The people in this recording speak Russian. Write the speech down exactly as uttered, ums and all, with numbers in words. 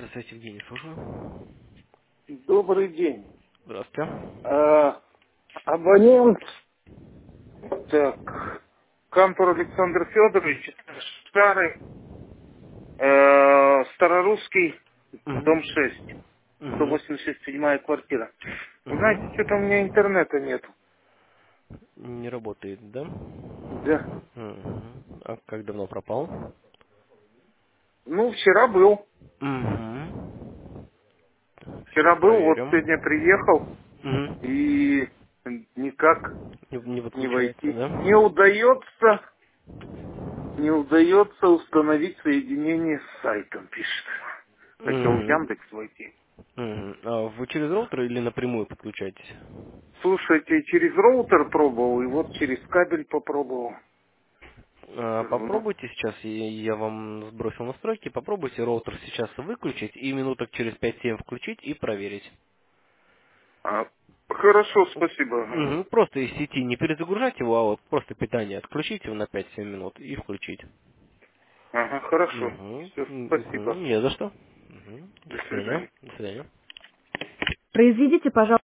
Здравствуйте, Евгений, слушаю. Добрый день. Здравствуйте. А, абонент, так, Кантор Александр Федорович, старый, э, Старорусский, Угу. дом шесть, сто Угу. восемьдесят седьмая квартира. Вы знаете, что-то у Угу. меня интернета нет. Не работает, да? Да. Угу. А как давно пропал? Ну, вчера был. Угу. Сейчас Вчера был, вот проверим. сегодня приехал, Угу. и никак Не, не не подключается, войти. да? Не удается, не удается установить соединение с сайтом, пишет. Хотел в Угу. Яндекс войти. Угу. А вы через роутер или напрямую подключаетесь? Слушайте, через роутер пробовал, и вот через кабель попробовал. А, Всё равно. Попробуйте сейчас, я я вам сбросил настройки, попробуйте роутер сейчас выключить и минуток через пять-семь включить и проверить. А, хорошо, спасибо. Мгм. Просто из сети не перезагружать его, а вот просто питание отключить его на пять-семь минут и включить. Ага, хорошо. Угу. Все, спасибо. Не за что. Мгм. До До свидания. свидания. До свидания. Произведите, пожалуйста.